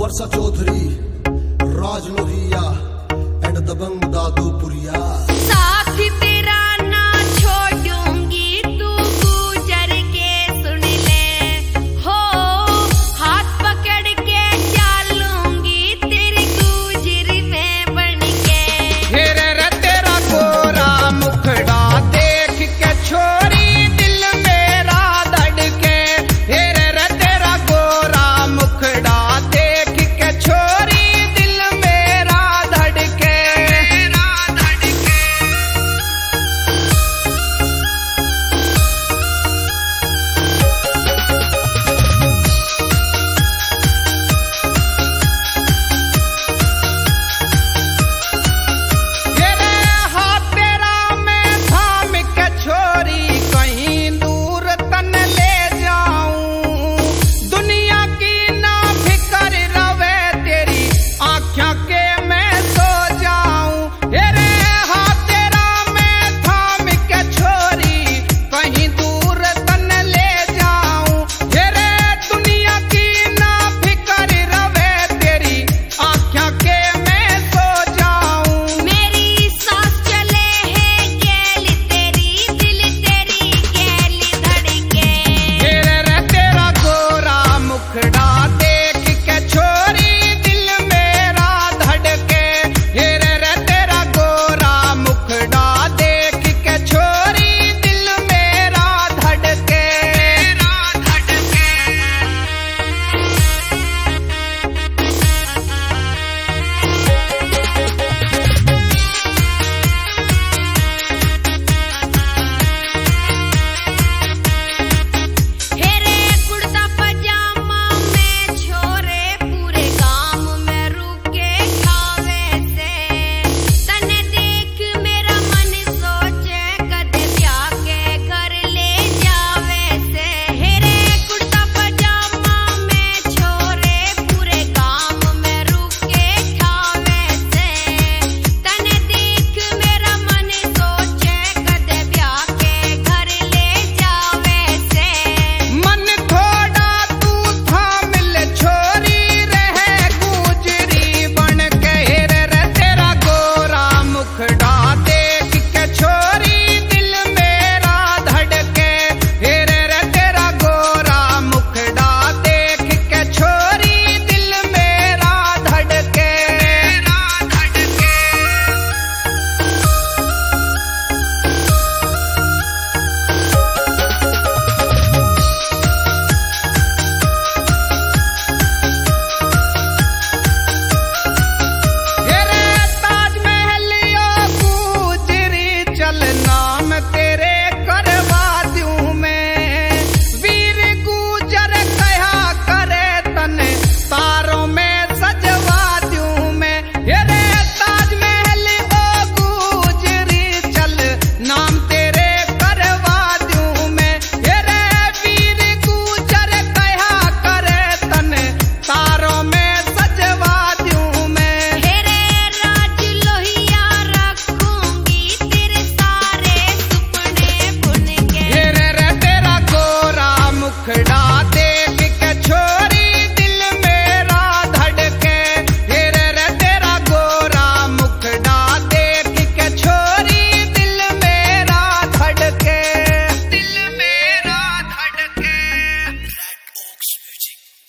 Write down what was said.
वर्षा Chaudhary, Raj Lohia and दबंग दादू पुरिया। साथ तेरा ना छोड़ूंगी, तू गुजर के सुन ले हो, हाथ पकड़ के चलूंगी तेरी गुजर में बन के। फिर तेरा गोरा मुखड़ा देख के छोरी दिल मेरा धड़के। फिर तेरा गोरा मुखड़ा देख के छोरी दिल मेरा धड़के। तेरे हाथ तेरा मैं थाम के छोरी कहीं दूर तन ले जाऊं। दुनिया की ना फिक्र रवे तेरी आँखों के मैं सो जाऊं। तेरे हाथ तेरा मैं थाम के छोरी कहीं दूर तन ले जाऊं। तेरे दुनिया की ना फिक्र रवे तेरी आँखों के मैं सो जाऊं। मेरी सांस चले है गैल तेरी, दिल तेरी गैल धड़के। फिर तेरा गोरा मुखड़ा देख के छोरी दिल मेरा धड़के। फिर तेरा गोरा मुखड़ा देख के छोरी दिल मेरा धड़के। हेरे कुर्ता पजामा में छोरे पूरे गांव में रुके खावे से। तने देख मेरा मन सोचे कदे ब्याह के घर ले जावे से। हेरे कुर्ता पजामा में छोरे पूरे गांव में रुके खावे से। तने देख मेरा मन सोचे कदे ब्याह के घर ले जावे से। मन थोड़ा तू थाम ले छोरी रहे गुजरी बन के। हिर तेरा गोरा मुखड़ा देख के छोरी दिल मेरा धड़के। हिर तेरा गोरा मुखड़ा देख के छोरी दिल मेरा धड़के। तेरे ताजमहल यो गुजरी चल नाम तेरे करवा दूं मैं। वीर गुजर कहा करे तने तारों में सजवा दूं मैं। तेरे ताजमहल ओ गुजरी चल नाम तेरे करवा दूं मैं। तेरे वीर गुजर कहा करे तने तारों में सजवा दूं मैं। हेरे राज लोहिया रखूंगी तेरे सारे सुपने बुन के। फिर तेरा गोरा मुखड़ा देख के छोरी दिल मेरा धड़के। फिर तेरा गोरा मुखड़ा देख के छोरी दिल मेरा धड़के। दिल मेरा धड़के।